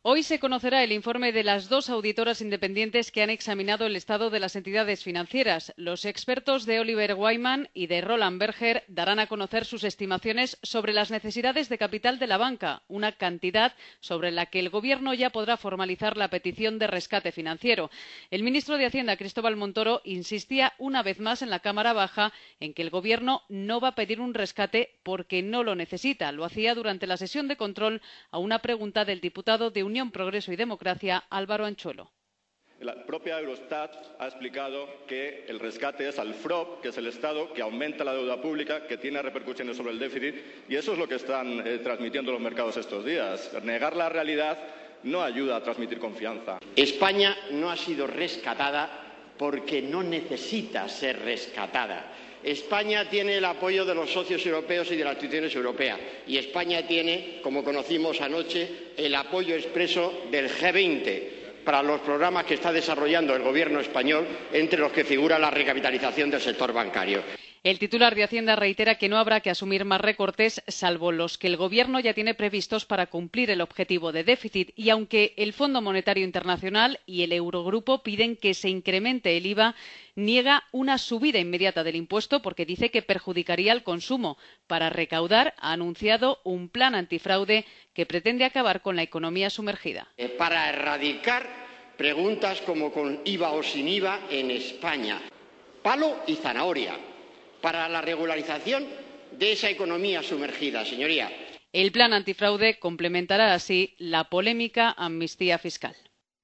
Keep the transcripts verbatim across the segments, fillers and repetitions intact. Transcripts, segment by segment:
Hoy se conocerá el informe de las dos auditoras independientes que han examinado el estado de las entidades financieras. Los expertos de Oliver Wyman y de Roland Berger darán a conocer sus estimaciones sobre las necesidades de capital de la banca, una cantidad sobre la que el Gobierno ya podrá formalizar la petición de rescate financiero. El ministro de Hacienda, Cristóbal Montoro, insistía una vez más en la Cámara Baja en que el Gobierno no va a pedir un rescate porque no lo necesita. Lo hacía durante la sesión de control a una pregunta del diputado de Unión, Progreso y Democracia, Álvaro Anchuelo. La propia Eurostat ha explicado que el rescate es al F R O P, que es el Estado, que aumenta la deuda pública, que tiene repercusiones sobre el déficit, y eso es lo que están eh, transmitiendo los mercados estos días. Negar la realidad no ayuda a transmitir confianza. España no ha sido rescatada porque no necesita ser rescatada. España tiene el apoyo de los socios europeos y de las instituciones europeas. Y España tiene, como conocimos anoche, el apoyo expreso del G veinte para los programas que está desarrollando el Gobierno español, entre los que figura la recapitalización del sector bancario. El titular de Hacienda reitera que no habrá que asumir más recortes, salvo los que el Gobierno ya tiene previstos para cumplir el objetivo de déficit. Y aunque el Fondo Monetario Internacional y el Eurogrupo piden que se incremente el I V A, niega una subida inmediata del impuesto porque dice que perjudicaría al consumo. Para recaudar, ha anunciado un plan antifraude que pretende acabar con la economía sumergida. Para erradicar preguntas como con I V A o sin I V A en España. Palo y zanahoria. Para la regularización de esa economía sumergida, señoría. El plan antifraude complementará así la polémica amnistía fiscal.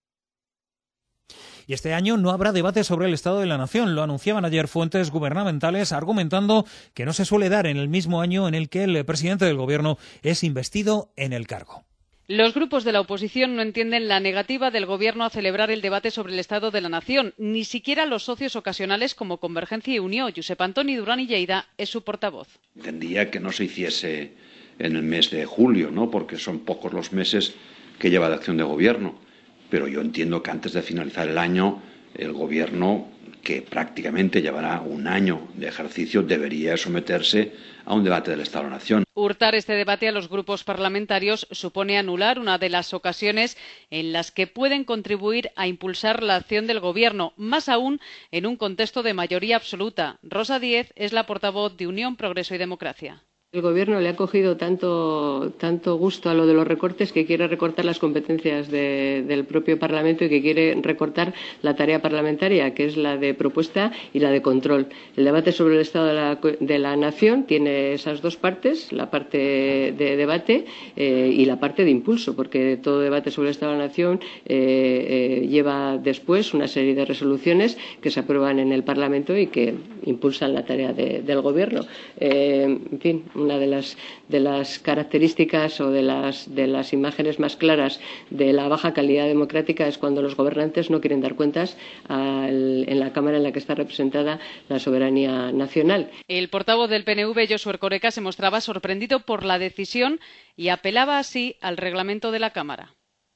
Y este año no habrá debate sobre el Estado de la Nación. Lo anunciaban ayer fuentes gubernamentales, argumentando que no se suele dar en el mismo año en el que el presidente del Gobierno es investido en el cargo. Los grupos de la oposición no entienden la negativa del Gobierno a celebrar el debate sobre el Estado de la Nación. Ni siquiera los socios ocasionales como Convergencia y Unió. Josep Antoni Durán y Lleida es su portavoz. Entendía que no se hiciese en el mes de julio, ¿no? Porque son pocos los meses que lleva de acción de Gobierno. Pero yo entiendo que antes de finalizar el año, el Gobierno, que prácticamente llevará un año de ejercicio, debería someterse a un debate del Estado de la Nación. Hurtar este debate a los grupos parlamentarios supone anular una de las ocasiones en las que pueden contribuir a impulsar la acción del Gobierno, más aún en un contexto de mayoría absoluta. Rosa Díez es la portavoz de Unión, Progreso y Democracia. El Gobierno le ha cogido tanto, tanto gusto a lo de los recortes que quiere recortar las competencias de, del propio Parlamento y que quiere recortar la tarea parlamentaria, que es la de propuesta y la de control. El debate sobre el Estado de la, de la Nación tiene esas dos partes, la parte de debate eh, y la parte de impulso, porque todo debate sobre el Estado de la Nación eh, eh, lleva después una serie de resoluciones que se aprueban en el Parlamento y que impulsan la tarea de, del Gobierno. Eh, en fin, una de las, de las características o de las, de las imágenes más claras de la baja calidad democrática es cuando los gobernantes no quieren dar cuentas al, en la Cámara en la que está representada la soberanía nacional. El portavoz del P N V, Josu Erkoreka, se mostraba sorprendido por la decisión y apelaba así al reglamento de la Cámara.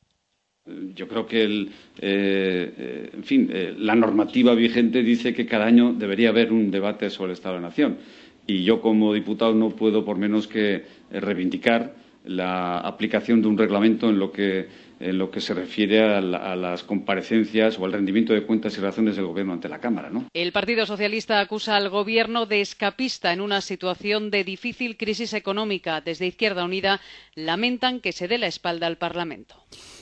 Yo creo que, el, eh, en fin, eh, la normativa vigente dice que cada año debería haber un debate sobre el Estado de la Nación. Y yo, como diputado, no puedo por menos que reivindicar la aplicación de un reglamento en lo que, en lo que se refiere a, la, a las comparecencias o al rendimiento de cuentas y relaciones del Gobierno ante la Cámara, ¿no? El Partido Socialista acusa al Gobierno de escapista en una situación de difícil crisis económica. Desde Izquierda Unida lamentan que se dé la espalda al Parlamento.